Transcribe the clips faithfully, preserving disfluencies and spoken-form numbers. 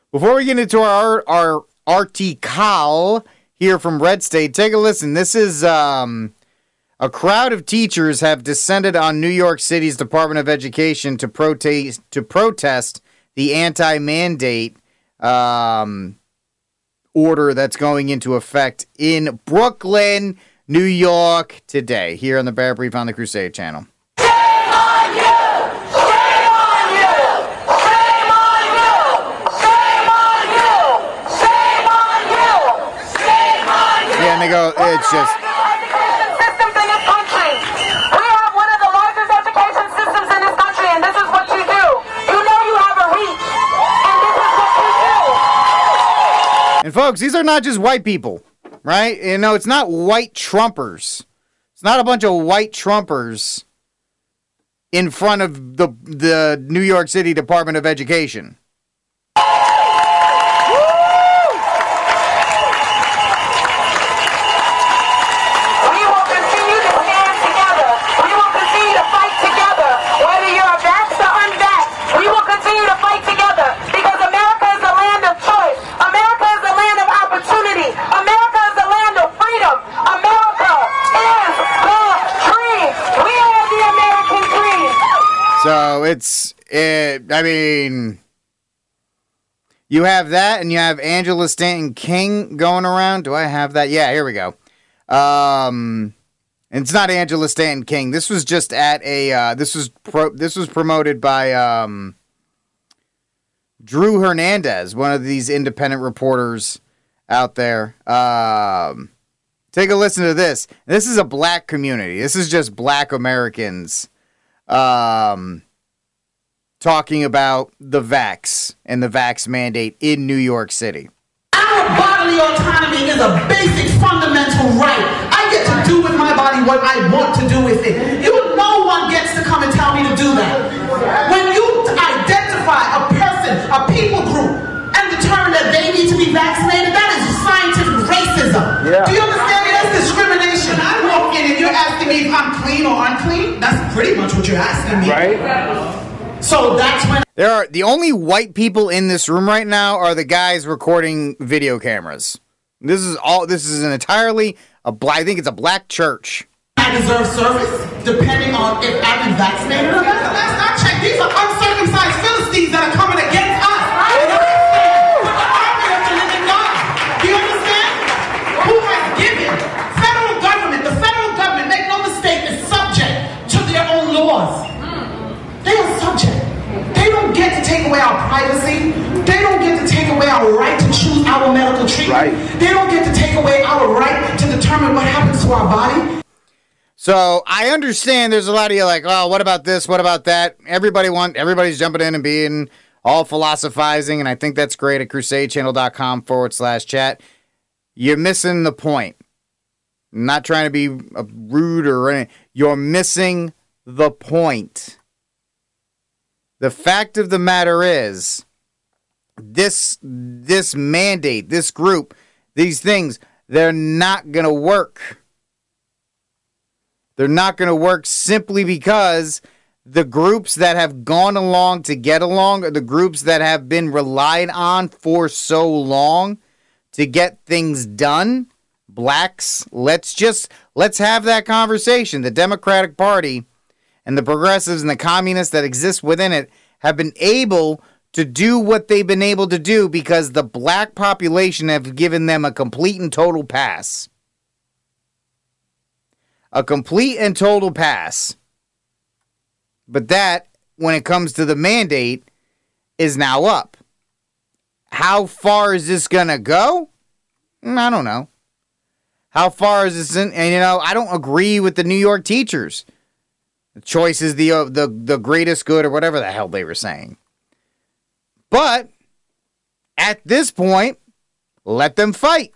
Before we get into our our article here from Red State, take a listen. This is um, a crowd of teachers have descended on New York City's Department of Education to protest to protest the anti-mandate um, order that's going into effect in Brooklyn, New York today. Here on the Bear Brief on the Crusade Channel. And they go, it's just. Education systems in this country. We have one of the largest education systems in this country, and this is what you do. You know you have a reach, and this is what you do. And folks, these are not just white people, right? You know, it's not white Trumpers. It's not a bunch of white Trumpers in front of the the New York City Department of Education. So it's, it, I mean, you have that, and you have Angela Stanton King going around. Do I have that? Yeah, here we go. Um, and it's not Angela Stanton King. This was just at a. Uh, this was pro, this was promoted by um, Drew Hernandez, one of these independent reporters out there. Um, take a listen to this. This is a black community. This is just black Americans. Um, talking about the vax and the vax mandate in New York City. Our bodily autonomy is a basic fundamental right. I get to do with my body what I want to do with it. You, no one gets to come and tell me to do that. When you identify a person, a people group, and determine that they need to be vaccinated, that is scientific racism. Yeah. Do you understand me? That's discrimination. I walk in and you're asking me if I'm clean or unclean. That's pretty much what you're asking me. Right. So that's when there are the only white people in this room right now are the guys recording video cameras. This is all. This is an entirely a black. I think it's a black church. I deserve service depending on if I've been vaccinated or not. That's not check. These are uncircumcised Philistines that are coming against us. And I'm saying, the army of the living God. Do you understand? Who has given federal government? The federal government, make no mistake, is subject to their own laws. They are subject. They don't get to take away our privacy. They don't get to take away our right to choose our medical treatment. Right. They don't get to take away our right to determine what happens to our body. So I understand there's a lot of you like, oh, what about this? What about that? Everybody want, everybody's jumping in and being all philosophizing, and I think that's great at crusadechannel.com forward slash chat. You're missing the point. I'm not trying to be rude or anything. You're missing the point. The fact of the matter is, this this mandate, this group, these things, they're not going to work. They're not going to work simply because the groups that have gone along to get along are the groups that have been relied on for so long to get things done. Blacks, let's just, let's have that conversation. The Democratic Party and the progressives and the communists that exist within it have been able to do what they've been able to do because the black population have given them a complete and total pass. A complete and total pass. But that, when it comes to the mandate, is now up. How far is this going to go? I don't know. How far is this in? And, you know, I don't agree with the New York teachers. The choice is the, uh, the, the greatest good or whatever the hell they were saying. But at this point, let them fight.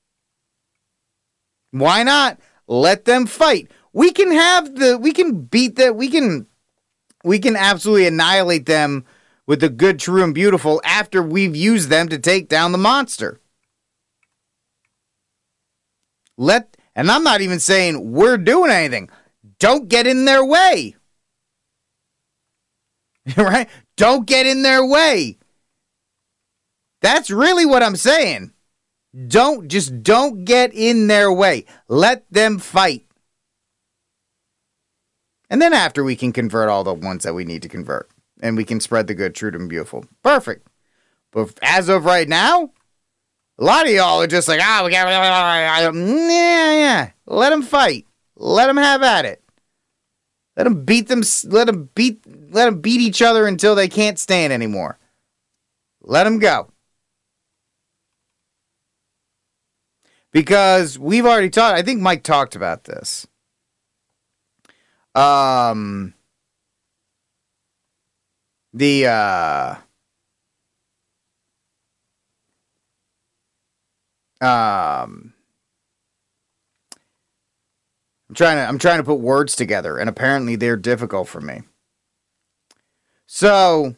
Why not? Let them fight. We can have the, we can beat that, we can, we can absolutely annihilate them with the good, true, and beautiful after we've used them to take down the monster. Let, and I'm not even saying we're doing anything. Don't get in their way. Right? Don't get in their way. That's really what I'm saying. Don't, just don't get in their way. Let them fight. And then after, we can convert all the ones that we need to convert. And we can spread the good, true, and beautiful. Perfect. But as of right now, a lot of y'all are just like, ah, we got, yeah, yeah. Let them fight. Let them have at it. Let them beat them. Let them beat. Let them beat each other until they can't stand anymore. Let them go. Because we've already talked. I think Mike talked about this. Um. The uh. Um. I'm trying to I'm trying to put words together, and apparently they're difficult for me. So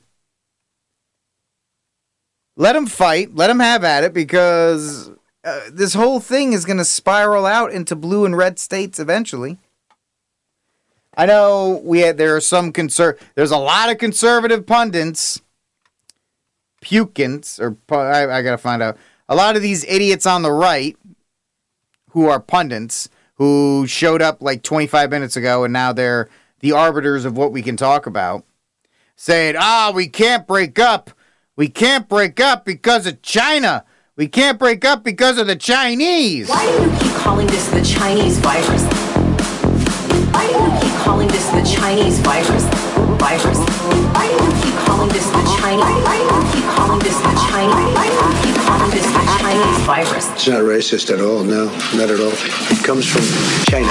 let them fight, let them have at it, because uh, this whole thing is going to spiral out into blue and red states eventually. I know we had there are some conser there's a lot of conservative pundits, pukins, or I, I got to find out a lot of these idiots on the right who are pundits, who showed up like twenty-five minutes ago, and now they're the arbiters of what we can talk about, saying, ah, oh, we can't break up. We can't break up because of China. We can't break up because of the Chinese. Why do you keep calling this the Chinese virus? Why do you keep calling this the Chinese virus? Virus. Why do you keep calling this the Chinese? Why do you keep calling this the Chinese? Why do you keep calling this the Chinese virus? It's not racist at all. No, not at all. It comes from China.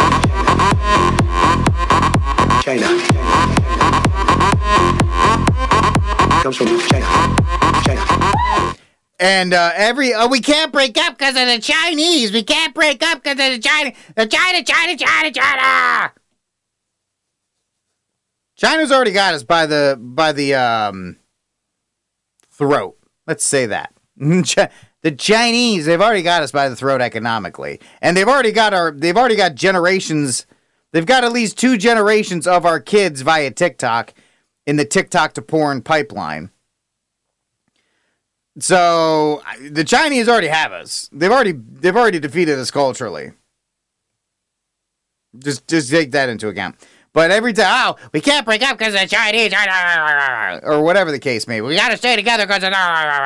China. It comes from China. China. And uh, every oh, we can't break up because of the Chinese. We can't break up because of the China. The China, China, China, China. China's already got us by the by the um, throat. Let's say that. The Chinese, they've already got us by the throat economically, and they've already got our. They've already got generations. They've got at least two generations of our kids via TikTok in the TikTok to porn pipeline. So the Chinese already have us. They've already they've already defeated us culturally. Just just take that into account. But every time, oh, we can't break up because of the Chinese, or whatever the case may be. We got to stay together because of.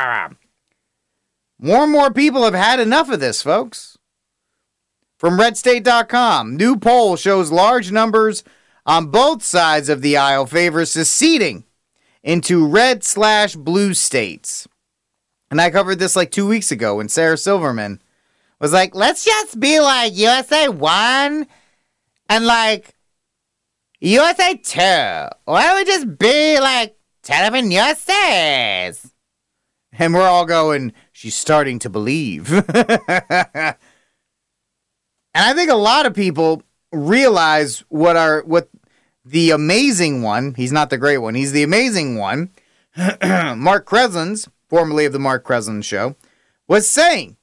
More and more people have had enough of this, folks. From red state dot com, new poll shows large numbers on both sides of the aisle favor seceding into red slash blue states. And I covered this like two weeks ago when Sarah Silverman was like, let's just be like U S A one and like U S A two. Why don't we just be like Television U S A's? And we're all going, she's starting to believe. And I think a lot of people realize what our what the amazing one, he's not the great one, he's the amazing one, Mark Kreslins, formerly of the Mark Kreslin Show, was saying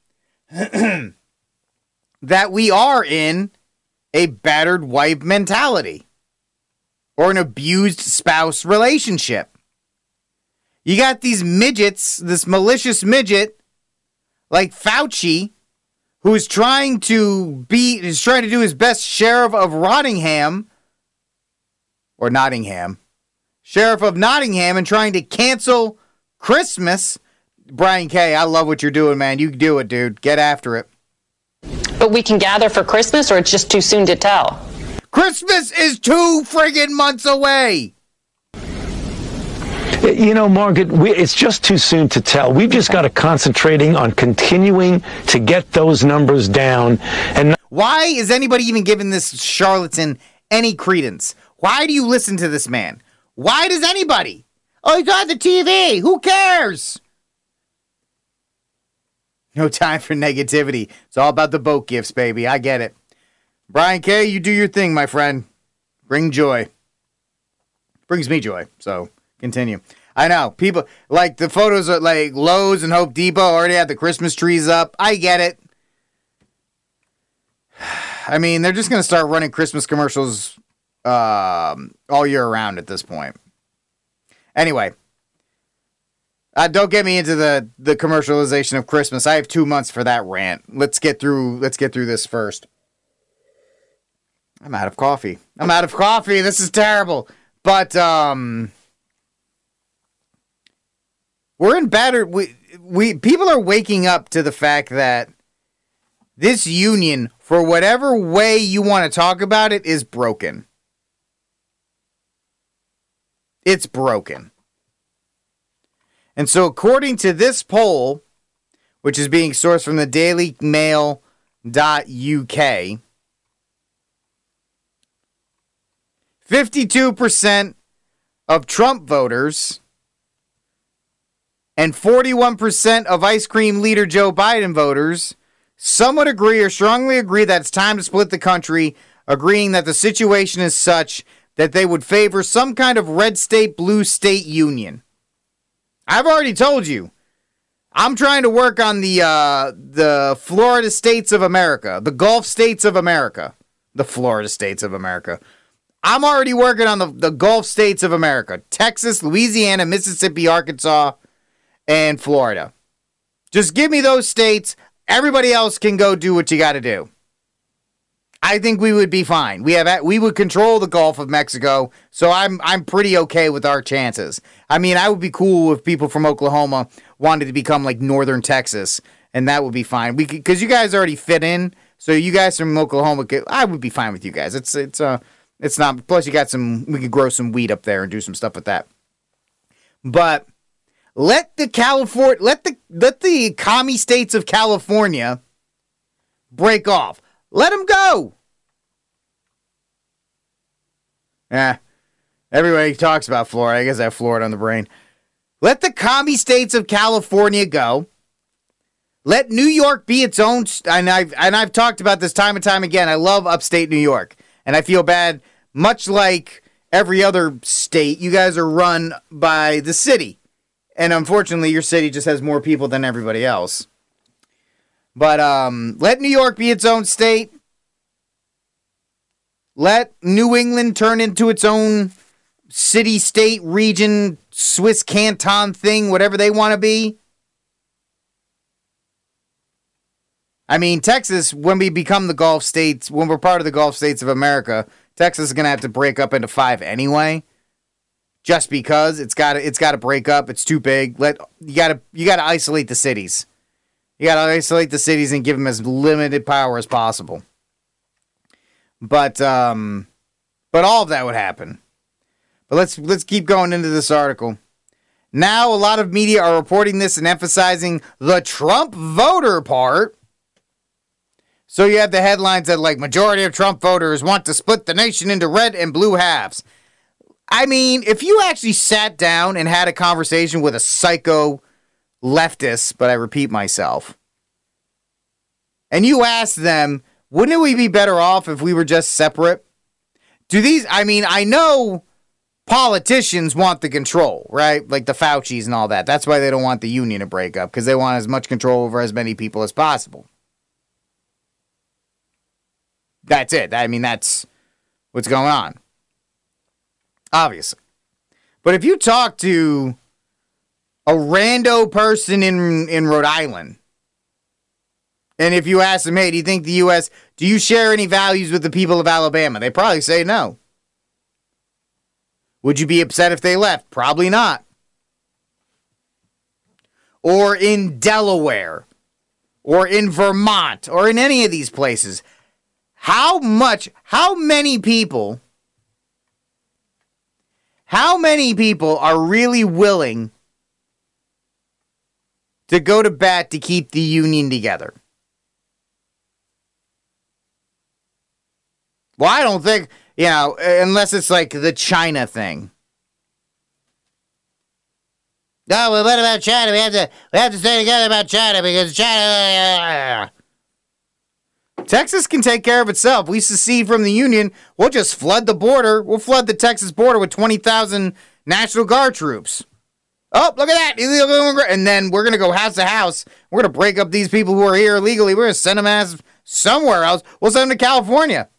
that we are in a battered wife mentality or an abused spouse relationship. You got these midgets, this malicious midget like Fauci, who is trying to be, is trying to do his best sheriff of Rottingham, or Nottingham, sheriff of Nottingham, and trying to cancel Christmas. Brian K., I love what you're doing, man. You do it, dude. Get after it. But we can gather for Christmas, or it's just too soon to tell? Christmas is two friggin' months away. You know, Margaret, we, it's just too soon to tell. We've just got to concentrating on continuing to get those numbers down. And why is anybody even giving this charlatan any credence? Why do you listen to this man? Why does anybody? Oh, he's on the T V. Who cares? No time for negativity. It's all about the boat gifts, baby. I get it. Brian K., you do your thing, my friend. Bring joy. Brings me joy, so continue. I know. People, like, the photos are, like, Lowe's and Hope Depot already have the Christmas trees up. I get it. I mean, they're just going to start running Christmas commercials um, all year round at this point. Anyway. Uh, don't get me into the, the commercialization of Christmas. I have two months for that rant. Let's get through. Let's get through this first. I'm out of coffee. I'm out of coffee. This is terrible. But um, we're in better. We we people are waking up to the fact that this union, for whatever way you want to talk about it, is broken. It's broken. And so according to this poll, which is being sourced from the daily mail dot U K, fifty-two percent of Trump voters and forty-one percent of ice cream leader Joe Biden voters somewhat agree or strongly agree that it's time to split the country, agreeing that the situation is such that they would favor some kind of red state, blue state union. I've already told you, I'm trying to work on the uh, the Florida states of America, the Gulf states of America, the Florida states of America. I'm already working on the, the Gulf states of America, Texas, Louisiana, Mississippi, Arkansas, and Florida. Just give me those states. Everybody else can go do what you got to do. I think we would be fine. We have we would control the Gulf of Mexico, so I'm I'm pretty okay with our chances. I mean, I would be cool if people from Oklahoma wanted to become like northern Texas, and that would be fine. We because you guys already fit in, so you guys from Oklahoma, could, I would be fine with you guys. It's it's uh it's not. Plus, you got some. We could grow some wheat up there and do some stuff with that. But let the California, let the let the commie states of California break off. Let them go. Yeah, everybody talks about Florida. I guess I have Florida on the brain. Let the commie states of California go. Let New York be its own. And I've and I've talked about this time and time again. I love upstate New York, and I feel bad. Much like every other state, you guys are run by the city, and unfortunately, your city just has more people than everybody else. But um, let New York be its own state. Let New England turn into its own city, state, region, Swiss canton thing, whatever they want to be. I mean, Texas, when we become the Gulf states, when we're part of the Gulf states of America, Texas is going to have to break up into five anyway. Just because it's got to it's got to break up, it's too big. Let you got to you got to isolate the cities. You got to isolate the cities and give them as limited power as possible. But um, but all of that would happen. But let's let's keep going into this article. Now, a lot of media are reporting this and emphasizing the Trump voter part. So you have the headlines that, like, majority of Trump voters want to split the nation into red and blue halves. I mean, if you actually sat down and had a conversation with a psycho leftist, but I repeat myself, and you asked them, wouldn't we be better off if we were just separate? Do these, I mean, I know politicians want the control, right? Like the Faucis and all that. That's why they don't want the union to break up, because they want as much control over as many people as possible. That's it. I mean, that's what's going on. Obviously. But if you talk to a rando person in in Rhode Island, and if you ask them, hey, do you think the U S, do you share any values with the people of Alabama? They probably say no. Would you be upset if they left? Probably not. Or in Delaware, or in Vermont, or in any of these places. How much, how many people, how many people are really willing to go to bat to keep the union together? Well, I don't think, you know, unless it's like the China thing. No, well, what about China? We have to, we have to stay together about China because China. Texas can take care of itself. We secede from the union. We'll just flood the border. We'll flood the Texas border with twenty thousand National Guard troops. Oh, look at that. Illegal immigrant. And then we're going to go house to house. We're going to break up these people who are here illegally. We're going to send them as somewhere else. We'll send them to California.